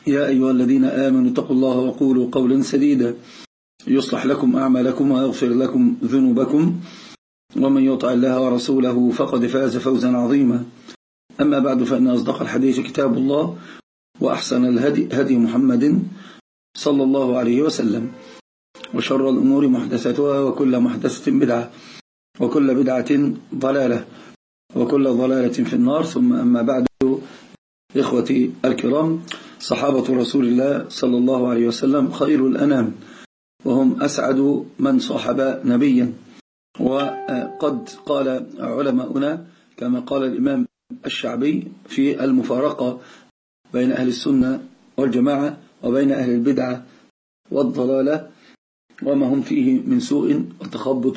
يا أيها الذين آمنوا اتقوا الله وقولوا قولا سديدا يصلح لكم أعمالكم ويغفر لكم ذنوبكم ومن يطع الله ورسوله فقد فاز فوزا عظيما. أما بعد، فإن أصدق الحديث كتاب الله، وأحسن الهدي هدي محمد صلى الله عليه وسلم، وشر الأمور محدثاتها، وكل محدثة بدعة، وكل بدعة ضلالة، وكل ضلالة في النار. ثم أما بعد، إخوتي الكرام، صحابة رسول الله صلى الله عليه وسلم خير الأنام، وهم أسعد من صاحب نبيا. وقد قال علماؤنا كما قال الإمام الشعبي في المفارقة بين أهل السنة والجماعة وبين أهل البدعة والضلالة وما هم فيه من سوء وتخبط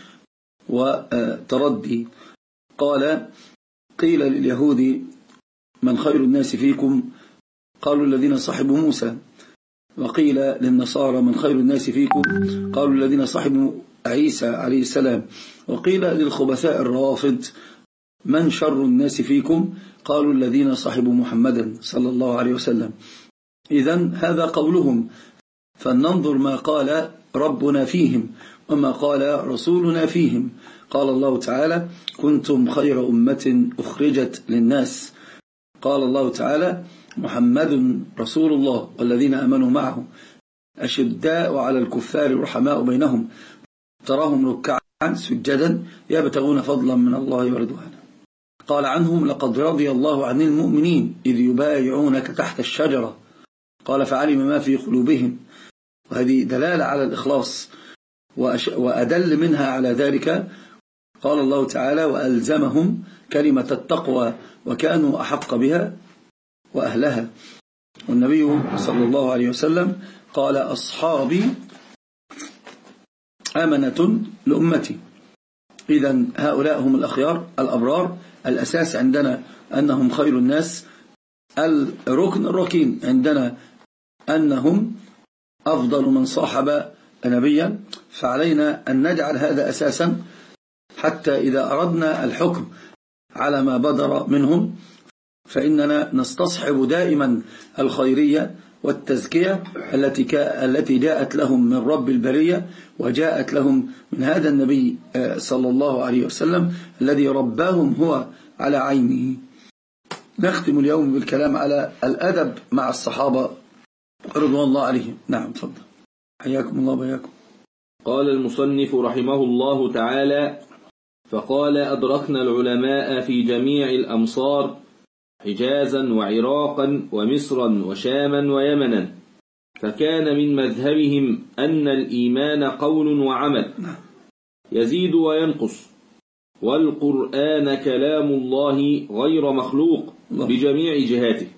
وتردي. قال: قيل لليهود: من خير الناس فيكم؟ قالوا: الذين صحبوا موسى. وقيل للنصارى: من خير الناس فيكم؟ قالوا: الذين صحبوا عيسى عليه السلام. وقيل للخبثاء الروافض: من شر الناس فيكم؟ قالوا: الذين صحبوا محمدا صلى الله عليه وسلم. إذن هذا قولهم، فلننظر ما قال ربنا فيهم وما قال رسولنا فيهم. قال الله تعالى: كنتم خير أمة أخرجت للناس. قال الله تعالى: محمد رسول الله والذين آمنوا معه أشداء على الكفار رحماء بينهم تراهم ركعا سجدا يبتغون فضلا من الله ورضوانا. قال عنهم: لقد رضي الله عن المؤمنين إذ يبايعونك تحت الشجرة. قال: فعلم ما في قلوبهم. وهذه دلالة على الإخلاص، وأدل منها على ذلك قال الله تعالى: وألزمهم كلمة التقوى وكانوا أحق بها وأهلها. والنبي صلى الله عليه وسلم قال: أصحابي أمنة لأمتي. إذن هؤلاء هم الأخيار الأبرار. الأساس عندنا أنهم خير الناس، الركن الركين عندنا أنهم أفضل من صاحب نبيا. فعلينا أن نجعل هذا أساسا، حتى إذا أردنا الحكم على ما بدر منهم فإننا نستصحب دائما الخيرية والتزكية التي جاءت لهم من رب البرية، وجاءت لهم من هذا النبي صلى الله عليه وسلم الذي رباهم هو على عينه. نختم اليوم بالكلام على الأدب مع الصحابة رضوان الله عليهم. نعم، تفضل. حياكم الله وبياكم. قال المصنف رحمه الله تعالى: فقال: أدركنا العلماء في جميع الأمصار، حجازا وعراقا ومصرا وشاما ويمنا، فكان من مذهبهم أن الإيمان قول وعمل يزيد وينقص، والقرآن كلام الله غير مخلوق بجميع جهاته،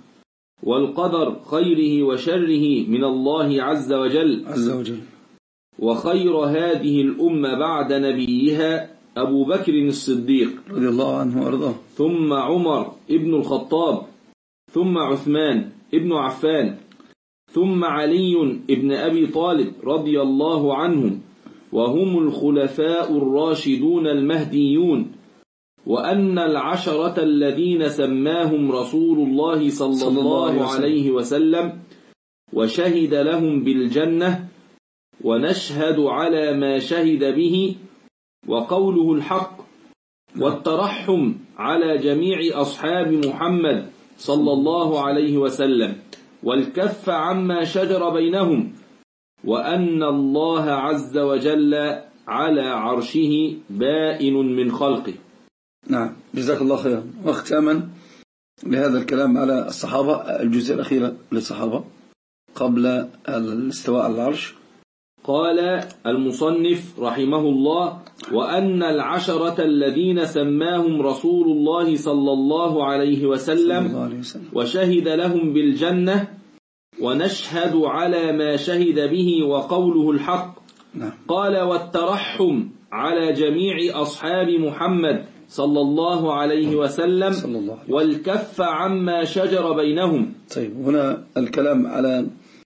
والقدر خيره وشره من الله عز وجل. وخير هذه الأمة بعد نبيها أبو بكر الصديق رضي الله عنه وأرضاه، ثم عمر ابن الخطاب، ثم عثمان ابن عفان، ثم علي ابن أبي طالب رضي الله عنهم، وهم الخلفاء الراشدون المهديون. وأن العشرة الذين سماهم رسول الله صلى الله عليه وسلم وشهد لهم بالجنة، ونشهد على ما شهد به، وقوله الحق، والترحم على جميع أصحاب محمد صلى الله عليه وسلم، والكف عما شجر بينهم، وأن الله عز وجل على عرشه بائن من خلقه. نعم، جزاك الله خيرا. واختاما لهذا الكلام على الصحابة، الجزء الأخير للصحابة قبل الاستواء على العرش. قال المصنف رحمه الله: وأن العشرة الذين سماهم رسول الله صلى الله عليه وسلم وشهد لهم بالجنة، ونشهد على ما شهد به، وقوله الحق. قال: والترحم على جميع أصحاب محمد صلى الله عليه وسلم، والكف عما شجر بينهم. طيب، هنا الكلام على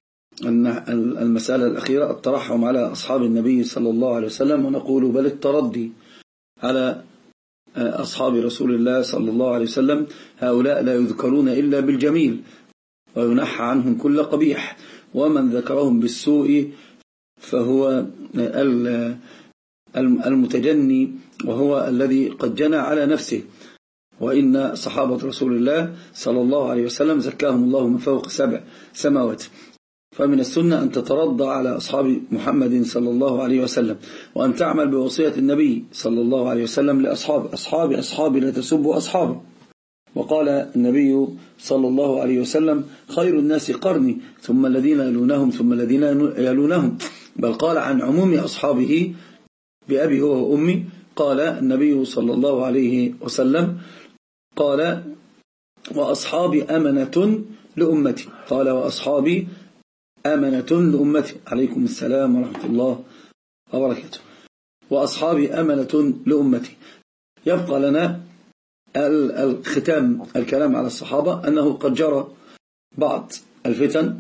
المسألة الأخيرة، الترحم على أصحاب النبي صلى الله عليه وسلم، ونقول بل التردي على أصحاب رسول الله صلى الله عليه وسلم. هؤلاء لا يذكرون إلا بالجميل، وينحى عنهم كل قبيح، ومن ذكرهم بالسوء فهو المتجني، وهو الذي قد جنى على نفسه. وإن صحابة رسول الله صلى الله عليه وسلم زكاهم الله من فوق 7 سماوات. فمن السنة أن تترضى على أصحاب محمد صلى الله عليه وسلم، وأن تعمل بوصية النبي صلى الله عليه وسلم لأصحابه: أصحابي لا تسبوا أصحابه. وقال النبي صلى الله عليه وسلم: خير الناس قرني، ثم الذين يلونهم، ثم الذين يلونهم. بل قال عن عموم أصحابه بأبي هو وأمي. قال النبي صلى الله عليه وسلم قال: وأصحابي أمنة لأمتي. قال: وأصحابي أمنة لأمتي. عليكم السلام ورحمة الله وبركاته. وأصحابي أمنة لأمتي. يبقى لنا الختام الكلام على الصحابة، أنه قد جرى بعض الفتن،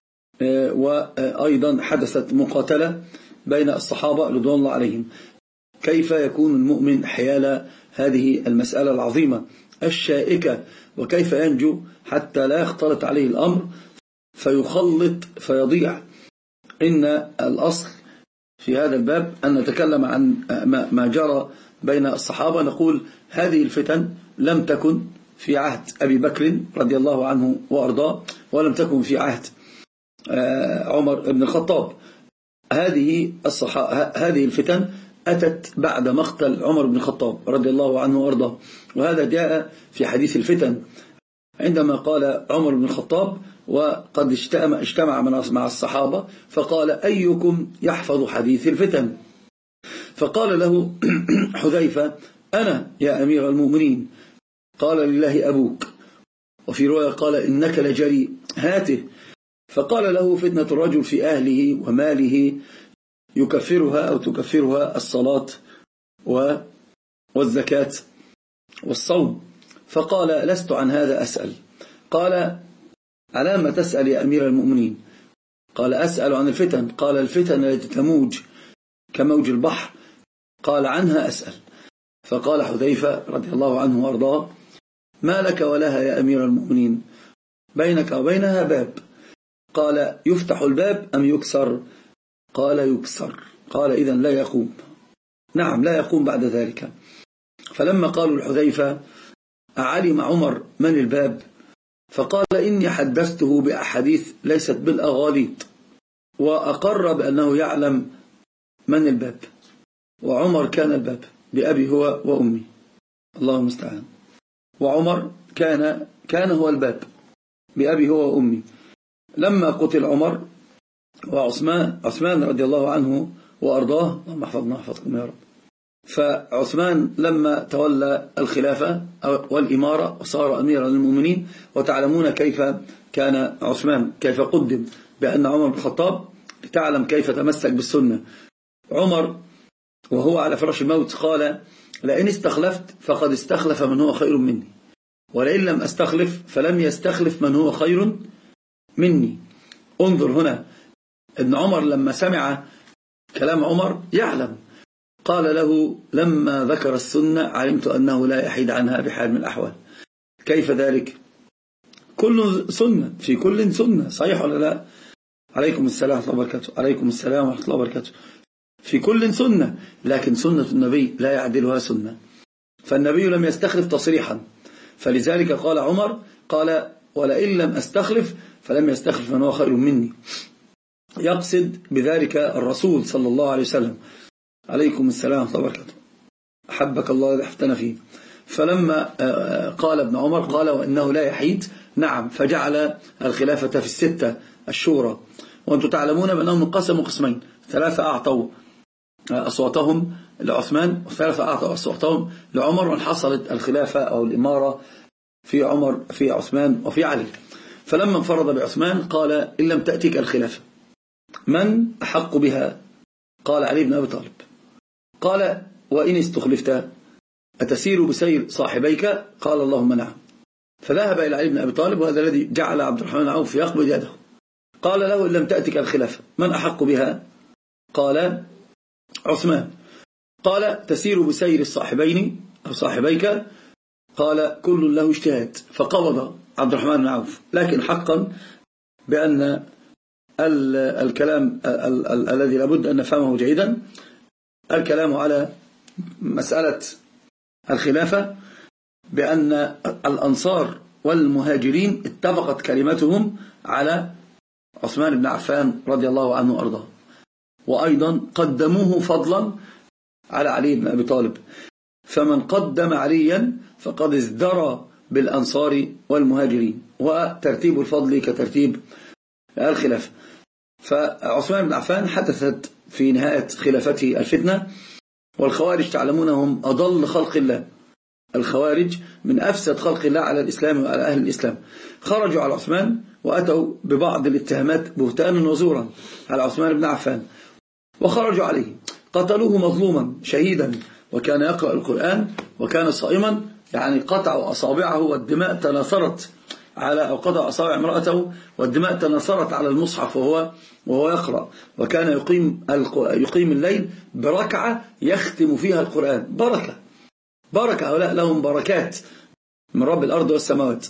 وأيضا حدثت مقاتلة بين الصحابة رضوان الله عليهم. كيف يكون المؤمن حيال هذه المسألة العظيمة الشائكة، وكيف ينجو حتى لا يختلط عليه الأمر فيخلط فيضيع؟ إن الأصل في هذا الباب أن نتكلم عن ما جرى بين الصحابة. نقول هذه الفتن لم تكن في عهد أبي بكر رضي الله عنه وأرضاه، ولم تكن في عهد عمر بن الخطاب. هذه الفتن أتت بعد مقتل عمر بن الخطاب رضي الله عنه وأرضاه. وهذا جاء في حديث الفتن عندما قال عمر بن الخطاب وقد اجتمع مع الصحابة، فقال: أيكم يحفظ حديث الفتن؟ فقال له حذيفة: أنا يا أمير المؤمنين. قال: لله أبوك. وفي رواية قال: إنك لجريء، هاته. فقال له: فتنة الرجل في أهله وماله يكفرها أو تكفرها الصلاة والزكاة والصوم. فقال: لست عن هذا أسأل. قال: على ما تسأل يا أمير المؤمنين؟ قال: أسأل عن الفتن. قال: الفتن التي تموج كموج البحر. قال: عنها أسأل. فقال حذيفة رضي الله عنه وارضاه: ما لك ولها يا أمير المؤمنين؟ بينك وبينها باب. قال: يفتح الباب أم يكسر؟ قال: يكسر. قال: إذن لا يقوم. نعم، لا يقوم بعد ذلك. فلما قالوا لحذيفة: أعلم عمر من الباب؟ فقال: إني حدثته بأحاديث ليست بالأغاليط، وأقر بأنه يعلم من الباب. وعمر كان الباب بأبي هو وأمي، الله المستعان. وعمر كان هو الباب بأبي هو وأمي. لما قتل عمر وعثمان رضي الله عنه وأرضاه، اللهم احفظنا واحفظكم يا رب، فعثمان لما تولى الخلافة والإمارة وصار أميرا للمؤمنين، وتعلمون كيف كان عثمان، كيف قدم بأن عمر بن الخطاب، لتعلم كيف تمسك بالسنة. عمر وهو على فراش الموت قال: لئن استخلفت فقد استخلف من هو خير مني، ولئن لم أستخلف فلم يستخلف من هو خير مني. انظر هنا، ابن عمر لما سمع كلام عمر يعلم، قال له: لما ذكر السنة علمت أنه لا يحيد عنها بحال من الأحوال. كيف ذلك؟ كل سنة، في كل سنة، صحيح ولا لا؟ عليكم السلام ورحمة الله وبركاته. عليكم السلام ورحمة الله وبركاته. في كل سنة، لكن سنة النبي لا يعدلها سنة. فالنبي لم يستخلف تصريحا، فلذلك قال عمر، قال: ولئن لم أستخلف فلم يستخلف من هو خير مني، يقصد بذلك الرسول صلى الله عليه وسلم. عليكم السلام ورحمة الله وبركاته. أحبك الله إذا أحبتنا فيه. فلما قال ابن عمر قال: وإنه لا يحيد. نعم، فجعل الخلافة في 6 الشورى. وأنتم تعلمون بأنهم انقسموا قسمين: 3 أعطوا أصواتهم لعثمان، و3 أعطوا أصواتهم لعمر، وانحصرت الخلافة أو الإمارة في عثمان وفي علي. فلما انفرد بعثمان قال: إن لم تأتيك الخلافة من أحق بها؟ قال: علي بن أبي طالب. قال: وإن استخلفت أتسير بسير صاحبيك؟ قال: اللهم نعم. فذهب إلى علي بن أبي طالب، وهذا الذي جعل عبد الرحمن بن عوف يقبض يده. قال له: إن لم تأتك الخلافة من أحق بها؟ قال: عثمان. قال: تسير بسير الصاحبين أو صاحبيك؟ قال: كل له اجتهاد. فقبض عبد الرحمن بن عوف. لكن حقا بأن الكلام الذي لابد أن نفهمه جيدا الكلام على مسألة الخلافة، بأن الأنصار والمهاجرين اتفقت كلمتهم على عثمان بن عفان رضي الله عنه وأرضاه، وأيضا قدموه فضلا على علي بن أبي طالب، فمن قدم عليا فقد ازدرى بالأنصار والمهاجرين، وترتيب الفضل كترتيب الخلافة. فعثمان بن عفان حدثت في نهاية خلافته الفتنة، والخوارج تعلمونهم أضل خلق الله، الخوارج من أفسد خلق الله على الإسلام وعلى أهل الإسلام، خرجوا على عثمان وأتوا ببعض الاتهامات بهتانا وزورا على عثمان بن عفان، وخرجوا عليه، قتلوه مظلوما شهيدا، وكان يقرأ القرآن وكان صائما، يعني قطعوا أصابعه والدماء تناثرت على، أو قطع أصابع امرأته والدماء تناثرت على المصحف وهو يقرأ، وكان يقيم الليل بركعة يختم فيها القرآن. بركة هؤلاء لهم بركات من رب الأرض والسماوات،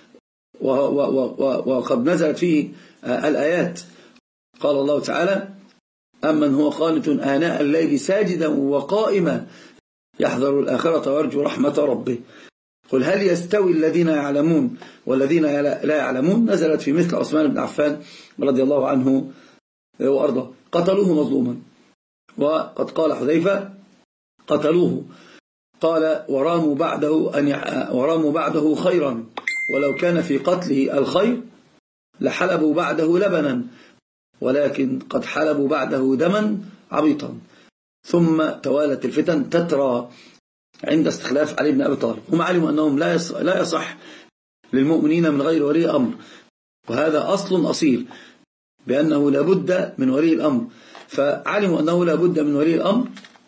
وقد نزلت فيه الآيات. قال الله تعالى: أمن هو قانت آناء الليل ساجدا وقائما يحذر الآخرة ويرجو رحمة ربه قل هل يستوي الذين يعلمون والذين لا يعلمون. نزلت في مثل عثمان بن عفان رضي الله عنه وأرضاه، قتلوه مظلوما. وقد قال حذيفة: قتلوه، قال: وراموا بعده خيرا، ولو كان في قتله الخير لحلبوا بعده لبنا، ولكن قد حلبوا بعده دما عبيطا. ثم توالت الفتن تترى عند استخلاف علي بن أبي طالب. هم علموا أنهم لا يصح للمؤمنين من غير ولي أمر، وهذا أصل أصيل بأنه لابد من ولي الأمر، فعلموا أنه لابد من ولي الأمر،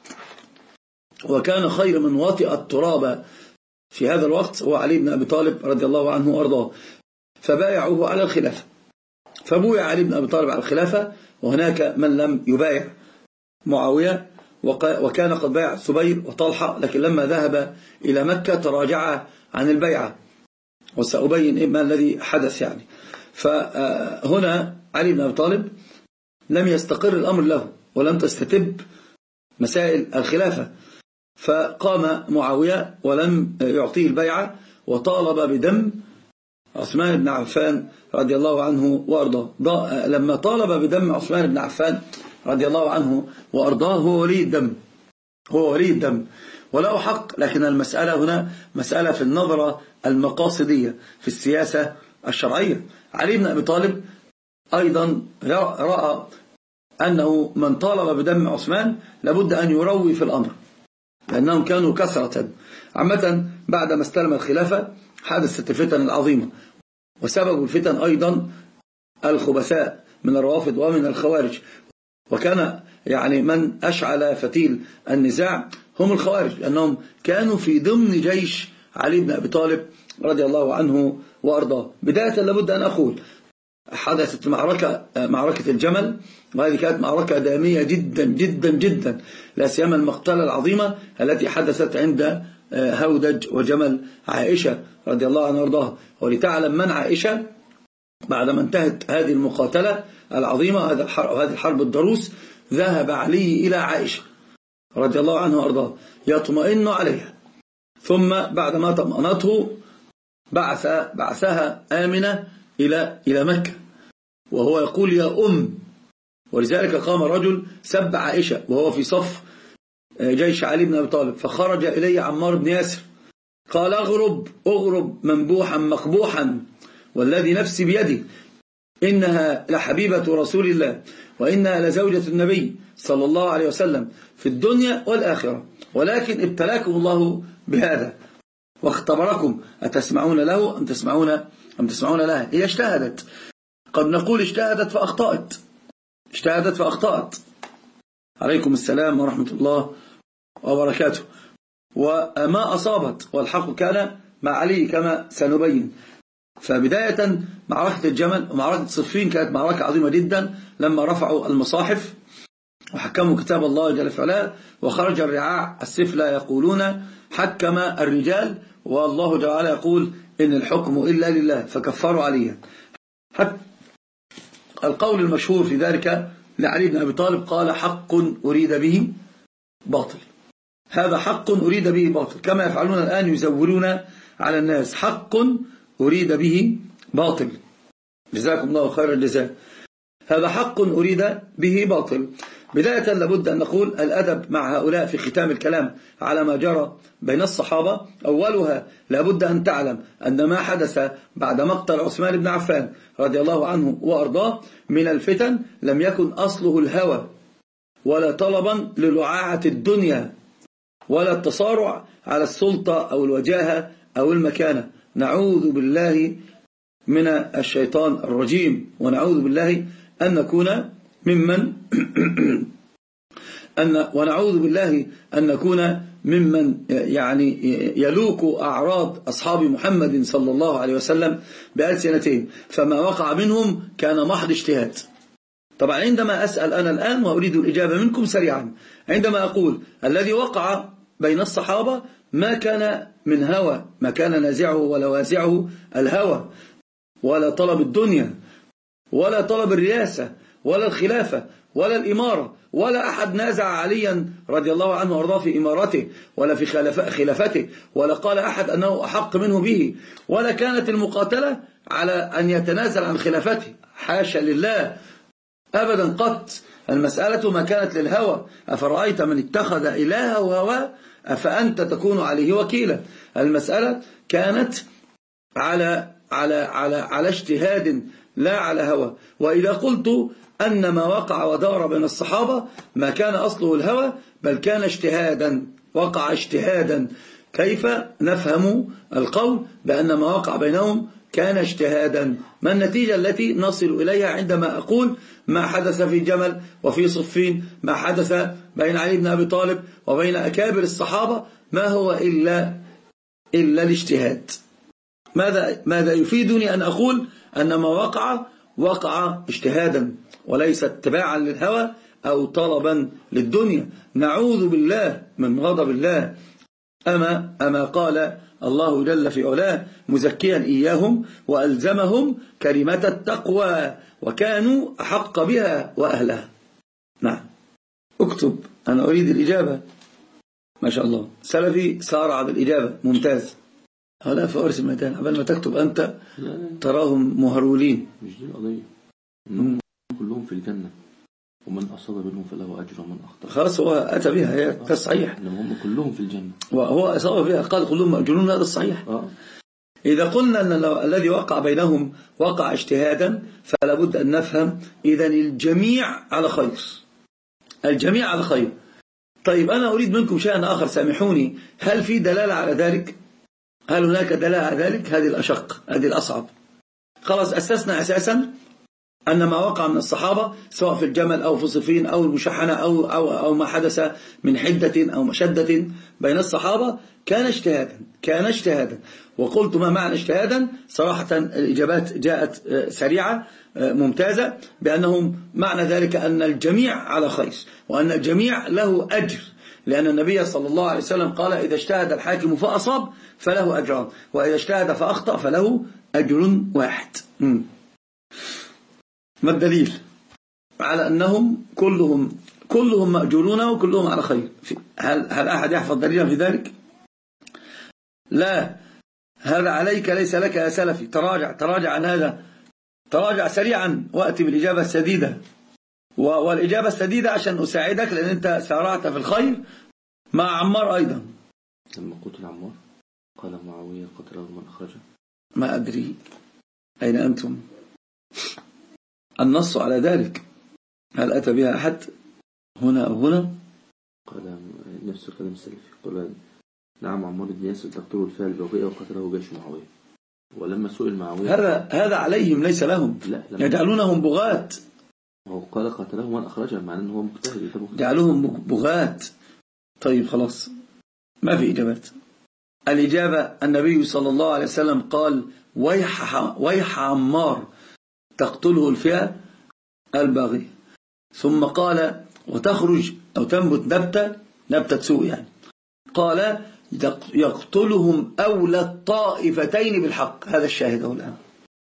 وكان خير من وطئ التراب في هذا الوقت هو علي بن أبي طالب رضي الله عنه وأرضاه، فبايعوه على الخلافة. فبويع علي بن أبي طالب على الخلافة، وهناك من لم يبايع معاوية، وكان قد بايع سبير وطلحة، لكن لما ذهب إلى مكة تراجع عن البيعة، وسأبين ما الذي حدث يعني. فهنا علي بن أبي طالب لم يستقر الأمر له، ولم تستتب مسائل الخلافة، فقام معاوية ولم يعطيه البيعة، وطالب بدم عثمان بن عفان رضي الله عنه وأرضاه. لما طالب بدم عثمان بن عفان رضي الله عنه وأرضاه هو ولي الدم وله حق، لكن المسألة هنا مسألة في النظرة المقاصدية في السياسة الشرعية. علي بن أبي طالب أيضا رأى أنه من طالب بدم عثمان لابد أن يروي في الأمر، لأنهم كانوا كثرة. عامة بعدما استلم الخلافة حدثت الفتن العظيمة، وسبب الفتن أيضا الخبثاء من الروافض ومن الخوارج، وكان يعني من أشعل فتيل النزاع هم الخوارج، لأنهم كانوا في ضمن جيش علي بن أبي طالب رضي الله عنه وأرضاه. بداية لابد أن أقول حدثت معركة الجمل، وهذه كانت معركة دامية جدا جدا جدا، لا سيما المقتلة العظيمة التي حدثت عند هودج وجمل عائشة رضي الله عنها وارضاها. ولتعلم من عائشة، بعدما انتهت هذه المقاتلة العظيمة وهذه الحرب الضروس، ذهب علي إلى عائشة رضي الله عنها وارضاها يطمئن عليها، ثم بعدما طمأنته بعثها آمنة إلى مكة، وهو يقول: يا أم. ولذلك قام رجل سب عائشة وهو في صف جيش علي بن أبي طالب، فخرج إليه عمار بن ياسر قال: أغرب منبوحا مقبوحا، والذي نفسي بيده إنها لحبيبة رسول الله، وإنها لزوجة النبي صلى الله عليه وسلم في الدنيا والآخرة، ولكن ابتلاكم الله بهذا واختبركم، أتسمعون له أم تسمعون لها؟ هي اجتهدت، قد نقول اجتهدت فأخطأت. عليكم السلام ورحمة الله وبركاته. وما أصابت، والحق كان مع علي كما سنبين. فبداية معركة الجمل ومعركة صفين كانت معركة عظيمة جدا، لما رفعوا المصاحف وحكموا كتاب الله جل وعلا، وخرج الرعاع السفلى يقولون حكم الرجال، والله جل وعلا يقول إن الحكم إلا لله، فكفروا عليا. القول المشهور في ذلك لعلي بن أبي طالب قال حق أريد به باطل. هذا حق أريد به باطل، كما يفعلون الآن يزورون على الناس، حق أريد به باطل. جزاكم الله خير الجزاء. هذا حق أريد به باطل. بداية لابد أن نقول الأدب مع هؤلاء في ختام الكلام على ما جرى بين الصحابة. أولها لابد أن تعلم أن ما حدث بعد مقتل عثمان بن عفان رضي الله عنه وأرضاه من الفتن لم يكن أصله الهوى ولا طلبا للعاعة الدنيا ولا التصارع على السلطة أو الوجاهة أو المكانة. نعوذ بالله من الشيطان الرجيم، ونعوذ بالله أن نكون ممن ونعوذ بالله أن نكون ممن يعني يلوك أعراض أصحاب محمد صلى الله عليه وسلم بألسنتين. فما وقع منهم كان محض اجتهاد. طبعا عندما أسأل أنا الآن وأريد الإجابة منكم سريعا، عندما أقول الذي وقع بين الصحابة ما كان من هوى، ما كان نازعه ولا وازعه الهوى ولا طلب الدنيا ولا طلب الرئاسة ولا الخلافة ولا الإمارة، ولا أحد نازع عليا رضي الله عنه وارضاه في إمارته ولا في خلافته، ولا قال أحد أنه أحق منه به، ولا كانت المقاتلة على أن يتنازل عن خلافته، حاشا لله أبدا قط. المسألة ما كانت للهوى، أفرأيت من اتخذ إلهه هواه أفأنت تكون عليه وكيلا. المسألة كانت على اجتهاد لا على هوى. وإذا قلت أن ما وقع ودار بين الصحابة ما كان أصله الهوى بل كان اجتهادا، وقع اجتهادا، كيف نفهم القول بأن ما وقع بينهم كان اجتهادا؟ ما النتيجة التي نصل إليها عندما أقول ما حدث في جمل وفي صفين، ما حدث بين علي بن أبي طالب وبين أكابر الصحابة ما هو إلا الاجتهاد؟ ماذا يفيدني أن أقول أن ما وقع اجتهادا وليس اتباعا للهوى أو طلبا للدنيا؟ نعوذ بالله من غضب الله. أما قال الله جل في علاه مزكيا إياهم وألزمهم كلمة التقوى وكانوا أحق بها وأهلها. نعم، اكتب، أنا أريد الإجابة. ما شاء الله، سلفي سارع بالإجابة، ممتاز. هؤلاء فوارس الميدان، قبل ما تكتب أنت تراهم مهرولين. مش دي القضية، كلهم في الجنة ومن أصاب منهم فله أجر ومن أخطأ. خلاص، هو أتى بها، هي تصحيح، هم كلهم في الجنة وهو أصاب بها قال كلهم مأجرون، هذا الصحيح. إذا قلنا أن الذي وقع بينهم وقع اجتهادا فلا بد أن نفهم إذن الجميع على خير، الجميع على خير. طيب أنا أريد منكم شيئا آخر، سامحوني، هل في دلالة على ذلك؟ هل هناك دلالة على ذلك؟ هذه الأشق، هذه الأصعب. خلاص، أسسنا أساسا أن ما وقع من الصحابة سواء في الجمل أو في صفين أو المشحنة أو ما حدث من حدة أو مشدة بين الصحابة كان اجتهادا. وقلت ما معنى اجتهادا؟ صراحة الإجابات جاءت سريعة ممتازة، بأنهم معنى ذلك أن الجميع على خير وأن الجميع له أجر، لأن النبي صلى الله عليه وسلم قال إذا اجتهد الحاكم فأصاب فله أجران، وإذا اجتهد فأخطأ فله أجر واحد. ما الدليل على أنهم كلهم مأجورون وكلهم على خير؟ هل أحد يحفظ دليلا في ذلك؟ لا، هذا عليك ليس لك يا سلفي. تراجع عن هذا، تراجع سريعا وأتي بالإجابة السديدة. والإجابة السديدة عشان أساعدك، لأن أنت سارعت في الخير مع عمار أيضا. لما قتل عمار قال معاوية قتله من أخرجه. ما أدري أين أنتم؟ النص على ذلك، هل أتى بها أحد هنا أو هنا؟ قال نفس الكلام السلفي، قال نعم عمار بن ياسر تقتله الفئة البغية وقتله جيش معاوية. ولما سئل معاوية هذا عليهم ليس لهم، يجعلونهم بغاة. هو قال قتله من أخرجه، معناه أنه هو مجتهد، جعلوهم بغاة. طيب خلاص، ما في إجابات. الإجابة النبي صلى الله عليه وسلم قال ويح عمار تقتله الفئة الباغية، ثم قال وتخرج أو تنبت نبتة سوء، يعني قال يقتلهم أولى الطائفتين بالحق. هذا الشاهد الآن،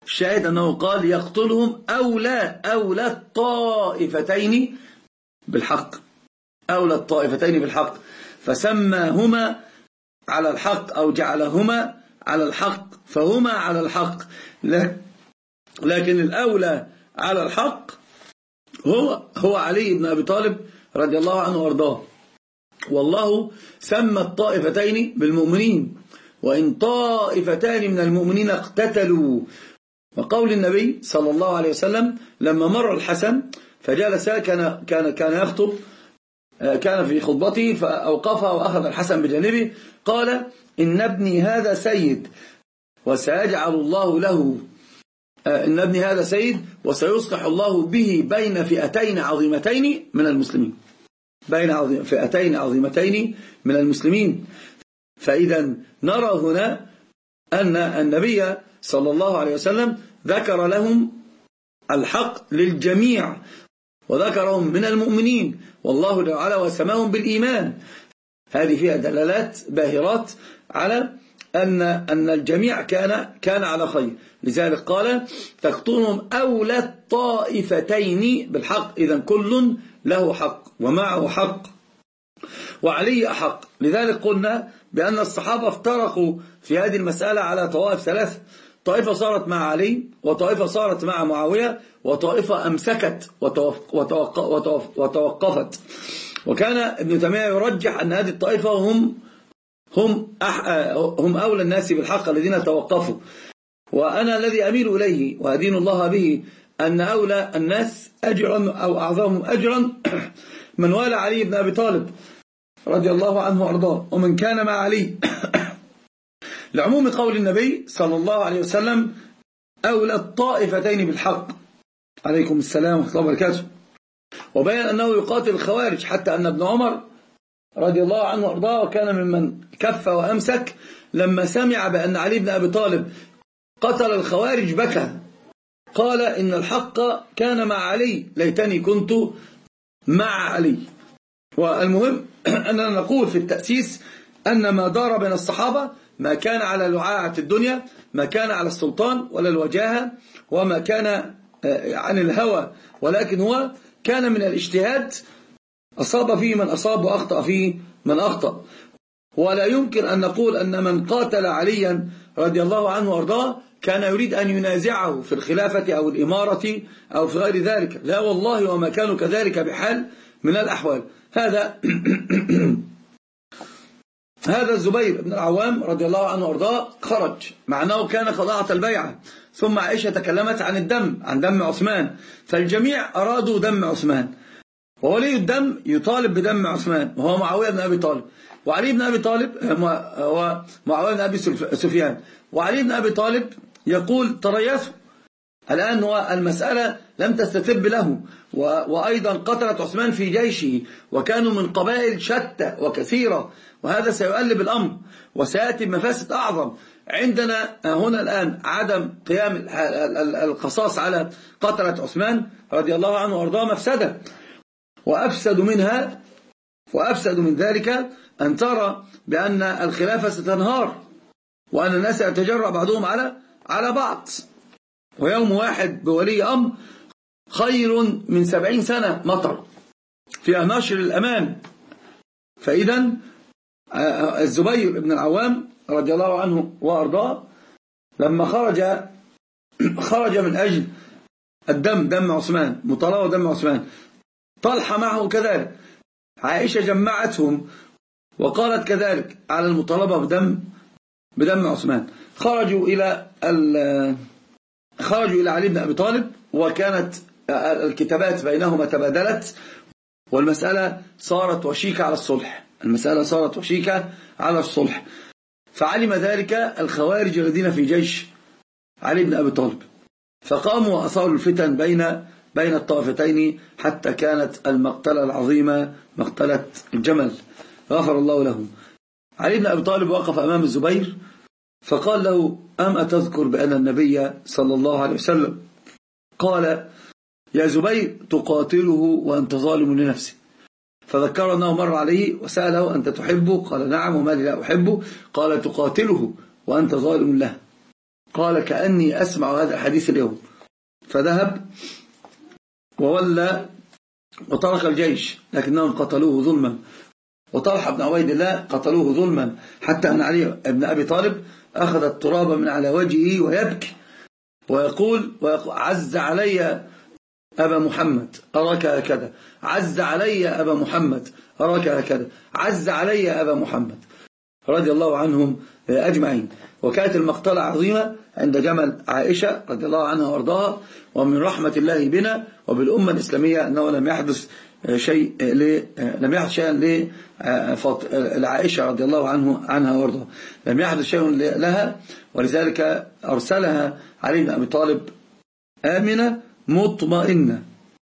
الشاهد أنه قال يقتلهم أولى الطائفتين بالحق، أولى الطائفتين بالحق، فسماهما على الحق أو جعلهما على الحق، فهما على الحق، لكن الأولى على الحق هو علي بن أبي طالب رضي الله عنه وارضاه. والله سمى الطائفتين بالمؤمنين، وإن طائفتان من المؤمنين اقتتلوا. وقول النبي صلى الله عليه وسلم لما مر الحسن فجلس كان يخطب، كان في خطبته فأوقفها وأخذ الحسن بجانبه قال إن ابني هذا سيد وسيجعل الله له، إن ابني هذا سيد وسيصلح الله به بين فئتين عظيمتين من المسلمين، بين فئتين عظيمتين من المسلمين. فإذا نرى هنا أن النبي صلى الله عليه وسلم ذكر لهم الحق للجميع، وذكرهم من المؤمنين، والله تعالى وسماهم بالإيمان. هذه فيها دلالات باهرات على أن الجميع كان على خير. لذلك قال تقتلهم أولى الطائفتين بالحق، إذن كل له حق ومعه حق وعلي أحق. لذلك قلنا بأن الصحابة افترقوا في هذه المسألة على طوائف ثلاثة، طائفة صارت مع علي، وطائفة صارت مع معاوية، وطائفة أمسكت وتوقفت. وكان ابن تيمية يرجح أن هذه الطائفة هم أولى الناس بالحق الذين توقفوا. وأنا الذي أميل إليه وأدين الله به أن أولى الناس أجرا أو أعظمهم أجرا من والى علي بن أبي طالب رضي الله عنه وأرضاه ومن كان مع علي لعموم قول النبي صلى الله عليه وسلم أولى الطائفتين بالحق. عليكم السلام ورحمة الله وبركاته. وبين أنه يقاتل الخوارج، حتى أن ابن عمر رضي الله عنه وأرضاه وكان ممن كف وأمسك لما سمع بأن علي بن أبي طالب قتل الخوارج بكى، قال إن الحق كان مع علي، ليتني كنت مع علي. والمهم أننا نقول في التأسيس أن ما دار بين الصحابة ما كان على لعاعة الدنيا، ما كان على السلطان ولا الوجاهة، وما كان عن الهوى، ولكن هو كان من الاجتهاد، أصاب فيه من أصاب وأخطأ فيه من أخطأ. ولا يمكن أن نقول أن من قاتل عليا رضي الله عنه وارضاه كان يريد أن ينازعه في الخلافة أو الإمارة أو في غير ذلك، لا والله، وما كانوا كذلك بحال من الأحوال. هذا الزبير بن العوام رضي الله عنه وارضاه خرج، مع أنه كان قد أعطى البيعة، ثم عائشة تكلمت عن دم عثمان، فالجميع أرادوا دم عثمان، وولي الدم يطالب بدم عثمان وهو معاوية بن أبي طالب، وعلي بن أبي طالب ومعاوية بن أبي سفيان، وعلي بن أبي طالب يقول تريثوا الآن، والمسألة لم تستتب له، وأيضا قتلت عثمان في جيشه، وكانوا من قبائل شتى وكثيرة، وهذا سيؤلب الأمر وسيأتي بمفاسد أعظم. عندنا هنا الآن عدم قيام القصاص على قتلة عثمان رضي الله عنه وارضاه مفسدة، وأفسد من ذلك أن ترى بأن الخلافة ستنهار، وأن الناس يتجرأ بعضهم على بعض، ويوم واحد بولي أمر خير من 70 سنة مطر فيها نشر الأمان. فإذا الزبير بن العوام رضي الله عنه وأرضاه لما خرج من أجل دم عثمان، مطالبة دم عثمان، طلحة معه كذلك، عائشة جمعتهم وقالت كذلك على المطالبة بدم عثمان. خرجوا إلى علي بن أبي طالب، وكانت الكتابات بينهما تبادلت، والمسألة صارت وشيكة على الصلح. فعلم ذلك الخوارج الذين في جيش علي بن أبي طالب، فقاموا وأثاروا الفتن بين الطائفتين، حتى كانت المقتلة العظيمة مقتلة الجمل، غفر الله لهم. علي بن أبي طالب وقف أمام الزبير فقال له أما تذكر بأن النبي صلى الله عليه وسلم قال يا زبير تقاتله وأنت ظالم لنفسه؟ فذكر أنه مر عليه وسأله أنت تحبه؟ قال نعم، وما لي لا أحبه؟ قال تقاتله وأنت ظالم له. قال كأني أسمع هذا الحديث اليوم. فذهب وولى وترك الجيش، لكنهم قتلوه ظلما، وطلحة بن عبيد الله قتلوه ظلما، حتى أن علي بن أبي طالب أخذ التراب من على وجهه ويبكي ويقول عز علي أبا محمد أراك هكذا، عز علي أبا محمد أراك هكذا، عز علي أبا محمد، رضي الله عنهم أجمعين. وكانت المقتلة عظيمة عند جمل عائشة رضي الله عنها وارضاها. ومن رحمة الله بنا وبالأمة الإسلامية أنه لم يحدث شيء لعائشة رضي الله عنها وارضاها، لم يحدث شيء لها، ولذلك أرسلها علي بن أبي طالب آمنة مطمئنة.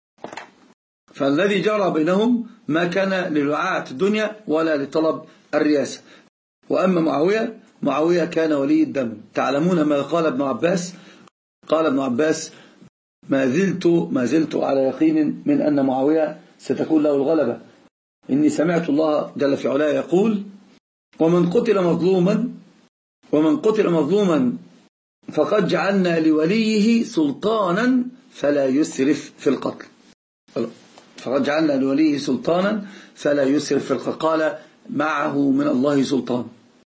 فالذي جرى بينهم ما كان لرعاة الدنيا ولا لطلب الرياسة. وأما معاوية كان ولي الدم. تعلمون ما قال ابن عباس؟ قال ابن عباس: ما زلت على يقين من أن معاوية ستكون له الغلبة. إني سمعت الله جل في علاه يقول: ومن قتل مظلوما فقد جعلنا لوليه سلطانا فلا يسرف في القتل. فقد جعلنا لوليه سلطانا فلا يسرف في القتل. قال: معه من الله سلطان.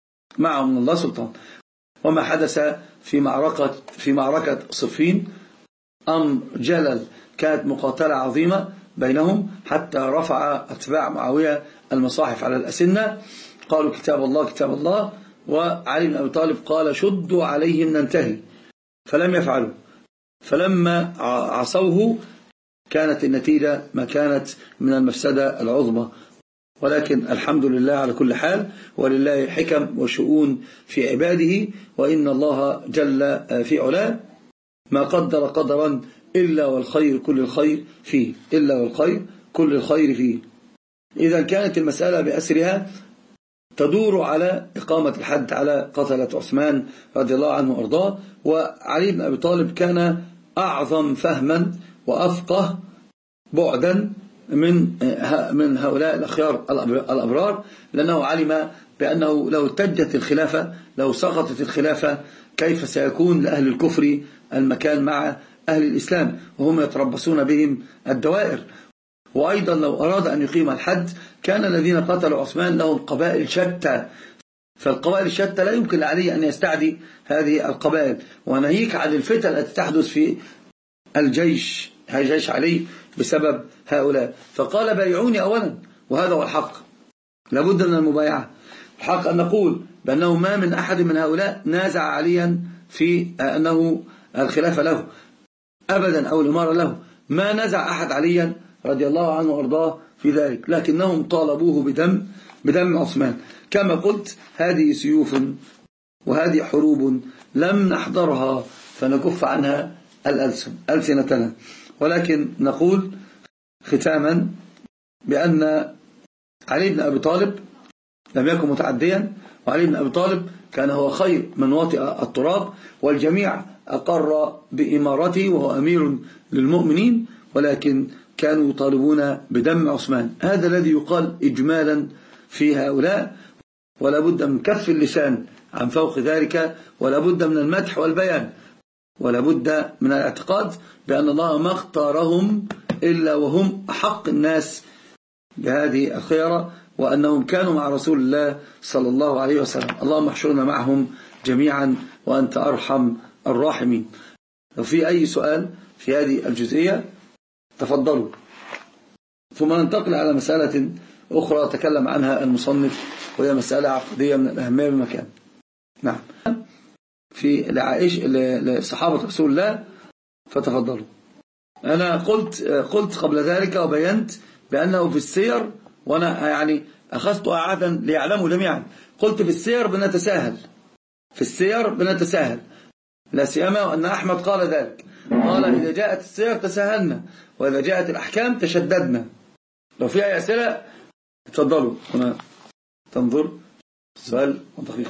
وما حدث في معركة صفين أمر جلل، كانت مقاتلة عظيمة بينهم، حتى رفع أتباع معاوية المصاحف على الأسنة، قالوا: كتاب الله كتاب الله. وعلي بن أبي طالب قال: شدوا عليهم ننتهي، فلم يفعلوا. فلما عصوه كانت النتيجة ما كانت من المفسدة العظمى. ولكن الحمد لله على كل حال، ولله حكم وشؤون في عباده، وإن الله جل في علاه ما قدر قدرا إلا والخير كل الخير فيه، إذا كانت المسألة بأسرها تدور على إقامة الحد على قتلة عثمان رضي الله عنه وأرضاه. وعلي بن أبي طالب كان أعظم فهما وأفقه بعدا من هؤلاء الأخيار الأبرار، لأنه علم بأنه لو ارتجت الخلافة، لو سقطت الخلافة، كيف سيكون لأهل الكفر المكان مع أهل الإسلام وهم يتربصون بهم الدوائر. وأيضا لو أراد أن يقيم الحد، كان الذين قتلوا عثمان لهم قبائل شتى، فالقبائل الشتى لا يمكن لعلي أن يستعدي هذه القبائل. وناهيك عن الفتن التي تحدث في الجيش، جيش علي بسبب هؤلاء. فقال: بايعوني أولا، وهذا هو الحق، لابد من المبايعة. الحق أن نقول بأنه ما من أحد من هؤلاء نازع عليا في أنه الخلافة له أبدا أو الإمارة له، ما نزع أحد عليا رضي الله عنه وأرضاه في ذلك، لكنهم طالبوه بدم عثمان. كما قلت، هذه سيوف وهذه حروب لم نحضرها فنكف عنها ألسنتنا. ولكن نقول ختاما بأن علي بن أبي طالب لم يكن متعديا، وعلي بن أبي طالب كان هو خير من وطئ التراب، والجميع أقر بإمارته وهو أمير للمؤمنين، ولكن كانوا يطالبون بدم عثمان. هذا الذي يقال إجمالا في هؤلاء، ولا بد من كف اللسان عن فوق ذلك، ولا بد من المدح والبيان، ولا بد من الاعتقاد بأن الله ما اختارهم إلا وهم أحق الناس بهذه الخيرة، وأنهم كانوا مع رسول الله صلى الله عليه وسلم. اللهم احشرنا معهم جميعا وأنت أرحم الراحمين. لو في أي سؤال في هذه الجزئية تفضلوا، ثم ننتقل على مسألة أخرى تكلم عنها المصنف، وهي مسألة عقدية من الأهمية بمكان. نعم، في لصحابة رسول الله، فتفضلوا. أنا قلت قبل ذلك وبينت بأنه في السير، وأنا يعني أخذت أعادا ليعلموا جميعا، قلت في السير بنتساهل، لا سيما وأن أحمد قال ذلك، قال: إذا جاءت السير تساهلنا، وإذا جاءت الأحكام تشددنا. لو في أي أسئلة تفضلوا، هنا تنظر سؤال دقيق.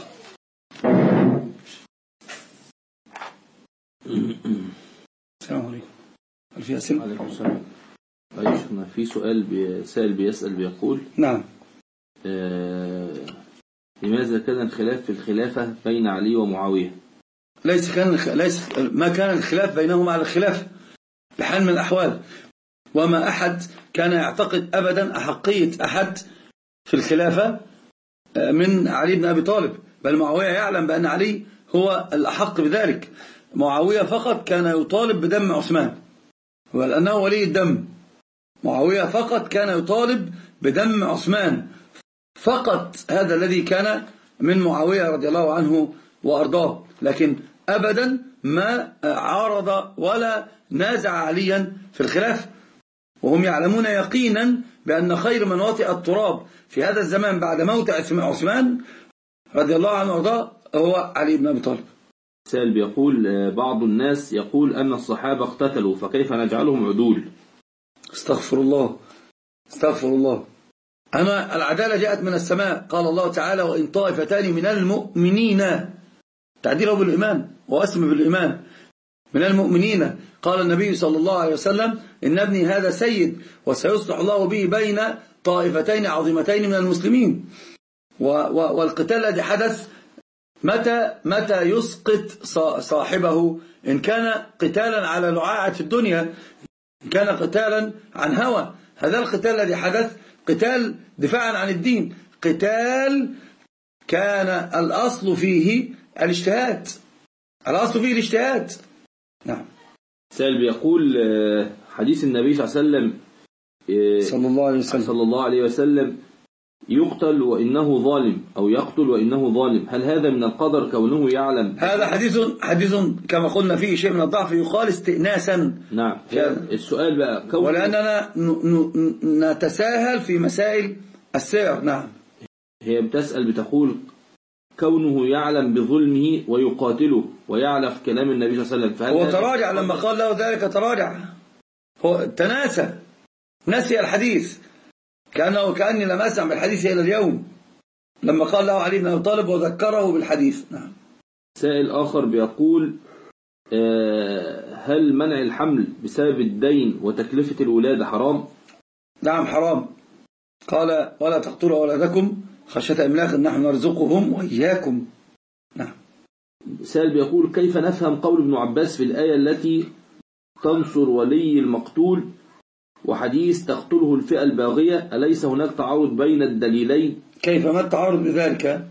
السلام عليكم. هل في أسئلة؟ عليكم السلام. شيخنا، في سائل بيسأل بيقول: نعم، لماذا كان الخلاف في الخلافة بين علي ومعاوية؟ ما كان الخلاف بينهم على الخلاف بحال من الأحوال. وما أحد كان يعتقد أبدا أحقية أحد في الخلافة من علي بن أبي طالب، بل معاوية يعلم بأن علي هو الأحق بذلك. معاوية فقط كان يطالب بدم عثمان ولأنه ولي الدم. معاوية فقط كان يطالب بدم عثمان فقط، هذا الذي كان من معاوية رضي الله عنه وأرضاه، لكن أبدا ما عارض ولا نازع عليا في الخلاف. وهم يعلمون يقينا بأن خير من وطئ التراب في هذا الزمان بعد موت عثمان رضي الله عنه وأرضاه هو علي بن أبي طالب. سائل بيقول بعض الناس يقول أن الصحابة اقتتلوا، فكيف نجعلهم عدول؟ استغفر الله استغفر الله. أنا العدالة جاءت من السماء، قال الله تعالى وإن طائفتان من المؤمنين، تعديله بالإيمان واسم بالإيمان، من المؤمنين. قال النبي صلى الله عليه وسلم إن ابني هذا سيد وسيصلح الله به بين طائفتين عظيمتين من المسلمين. والقتال الذي حدث متى يسقط صاحبه؟ إن كان قتالا على لعاعة الدنيا، إن كان قتالا عن هوى. هذا القتال الذي حدث قتال دفاعا عن الدين، قتال كان الأصل فيه الاجتهاد، الأصل فيه الاجتهاد. نعم. سائل بيقول حديث النبي صلى الله عليه وسلم صلى الله عليه وسلم يقتل وإنه ظالم أو يقتل وإنه ظالم، هل هذا من القدر كونه يعلم؟ هذا حديث كما قلنا فيه شيء من الضعف، يقال استئناسا. نعم. السؤال بقى ولأننا نتساهل في مسائل السير. نعم. هي بتسأل بتقول كونه يعلم بظلمه ويقاتله ويعلم كلام النبي صلى الله عليه وسلم، هو تراجع لما قال له ذلك، تراجع، هو تناسى، نسي الحديث، كأني لم أسمع بالحديث إلى اليوم لما قال له علي بن أبي طالب وذكره بالحديث. نعم. سائل آخر بيقول هل منع الحمل بسبب الدين وتكلفة الولادة حرام؟ نعم حرام. قال ولا تقتلوا أولادكم خشية إملاق نحن نرزقهم وإياكم. نعم. سائل بيقول كيف نفهم قول ابن عباس في الآية التي تنصر ولي المقتول وحديث تقتله الفئة الباغية؟ أليس هناك تعارض بين الدليلين؟ كيف ما التعارض بذلك؟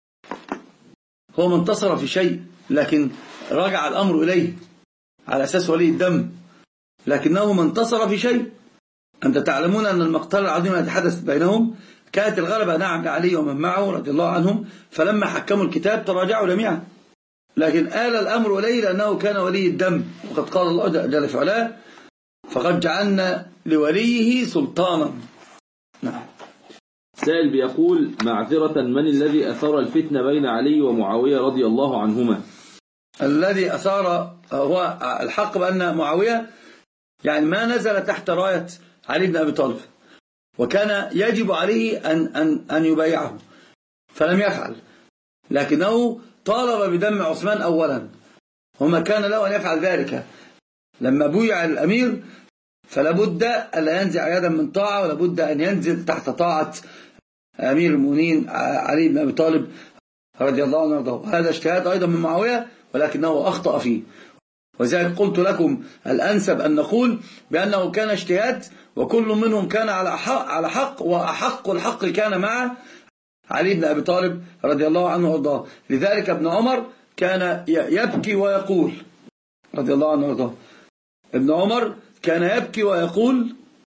هو ما انتصر في شيء لكن رجع الأمر إليه على أساس ولي الدم، لكنه ما انتصر في شيء. أنت تعلمون أن المقتل العظيم الذي حدث بينهم كانت الغلبة نعم لعلي ومن معه رضي الله عنهم، فلما حكموا الكتاب تراجعوا جميعا، لكن آل الأمر إليه لأنه كان ولي الدم، وقد قال الله جل في علاه فقد جعلنا لوليه سلطانا. نعم. سائل بيقول معذرة من الذي أثار الفتنة بين علي ومعاوية رضي الله عنهما؟ الذي أثار هو الحق بأن معاوية يعني ما نزل تحت راية علي بن أبي طالب، وكان يجب عليه أن يبايعه فلم يفعل، لكنه طالب بدم عثمان أولا، وما كان له أن يفعل ذلك. لما بويع الأمير فلابد ألا ينزع يدا من طاعة، ولابد أن ينزل تحت طاعة أمير المؤمنين علي بن أبي طالب رضي الله عنه وارضاه. هذا اجتهاد أيضا من معاوية ولكنه أخطأ فيه، وذلك قلت لكم الأنسب أن نقول بأنه كان اجتهاد، وكل منهم كان على حق، وأحق الحق كان مع علي بن أبي طالب رضي الله عنه وارضاه. لذلك ابن عمر كان يبكي ويقول رضي الله عنه وارضاه، ابن عمر كان يبكي ويقول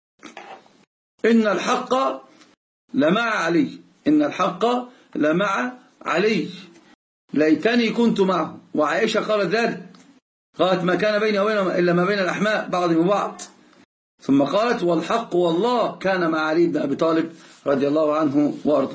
إن الحق لمع علي، إن الحق لمع علي ليتني كنت معه. وعائشة قالت ذلك، قالت ما كان بيني وبينهم إلا ما بين الأحماء بعضهم وبعض، ثم قالت والحق والله كان مع علي بن أبي طالب رضي الله عنه وارضاه.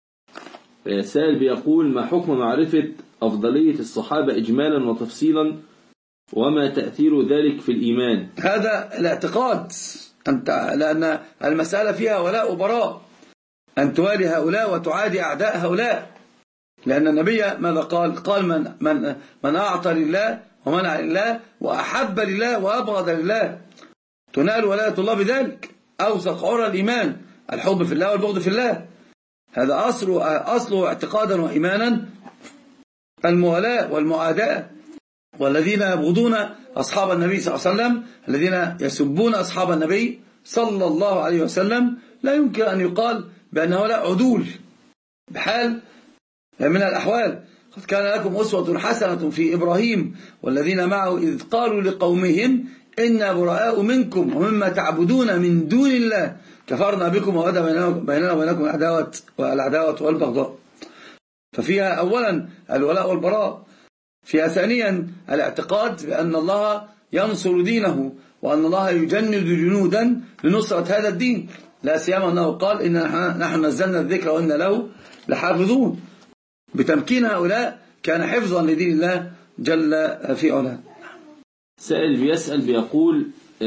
سائل بيقول ما حكم معرفة أفضلية الصحابة إجمالا وتفصيلا، وما تأثير ذلك في الإيمان؟ هذا الاعتقاد، لأن المسألة فيها ولاء وبراء، أن توالي هؤلاء وتعادي أعداء هؤلاء، لأن النبي ماذا قال من أعطى لله ومنع لله وأحب لله وأبغض لله تنال ولاية الله بذلك. أوثق عرى الإيمان الحب في الله والبغض في الله، هذا أصله اعتقادا وإيمانا الموالاة والمعاداة. والذين يبغضون أصحاب النبي صلى الله عليه وسلم، الذين يسبون أصحاب النبي صلى الله عليه وسلم، لا يمكن أن يقال بأن هؤلاء عدول بحال من الأحوال. قد كان لكم أسوة حسنة في إبراهيم والذين معه إذ قالوا لقومهم إنا براء منكم ومما تعبدون من دون الله كفرنا بكم وبدا بيننا وبينكم العداوة والبغضاء. ففيها أولا الولاء والبراء، فيها ثانيا الاعتقاد بأن الله ينصر دينه وأن الله يجند جنودا لنصرة هذا الدين، لا سيما أنه قال إن نحن نزلنا الذكر وإن له لحافظون. بتمكين هؤلاء كان حفظا لدين الله جل في علاه. سائل بيسأل بيقول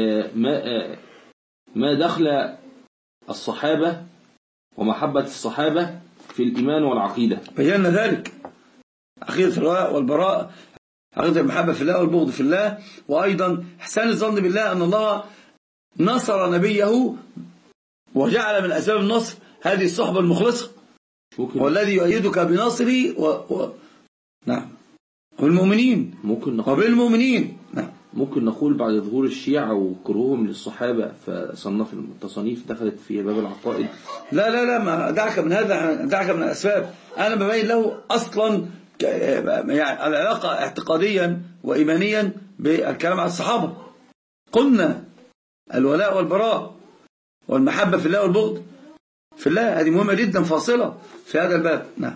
ما دخل الصحابة ومحبة الصحابة في الإيمان والعقيدة؟ بينا ذلك، عقيدة الولاء والبراء، عقيدة المحبة في الله والبغض في الله، وأيضا إحسان الظن بالله أن الله نصر نبيه وجعل من أسباب النصر هذه الصحبة المخلصة، والذي يؤيدك بنصري نعم والمؤمنين وبالمؤمنين. نعم. ممكن نقول بعد ظهور الشيعة وكرههم للصحابة فصنف التصانيف دخلت في باب العقائد. لا ما دعك من هذا، دعك من الأسباب. أنا ببين له أصلا يعني العلاقة اعتقاديا وإيمانيا بالكلام عن الصحابة. قلنا الولاء والبراء والمحبة في الله والبغض في الله، هذه مهمة جدا فاصلة في هذا الباب. نعم.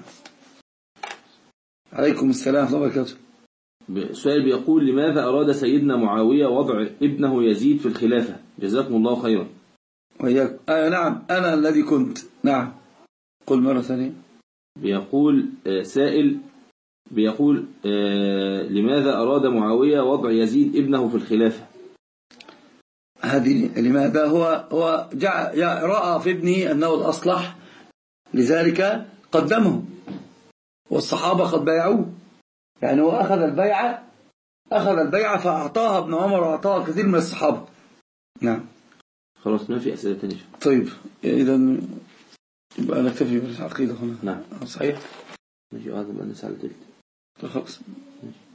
عليكم السلام ورحمة الله وبركاته. سؤال بيقول لماذا أراد سيدنا معاوية وضع ابنه يزيد في الخلافة؟ جزاكم الله خيرا. وإياك. نعم أنا الذي كنت. نعم قل مرة ثانية. بيقول سائل بيقول لماذا أراد معاوية وضع يزيد ابنه في الخلافة؟ هذه لماذا هو رأى في ابنه أنه الأصلح لذلك قدمه، والصحابة قد بايعوه، يعني هو أخذ البيعة فأعطاها ابن عمر وأعطاها كثير من الصحابة. نعم. خلاص ما في أسئلة تانية. طيب إذا يبقى نكتفي بالعقيدة هنا. نعم صحيح. ماشي. هذا بقى نسأل تلت. خلاص.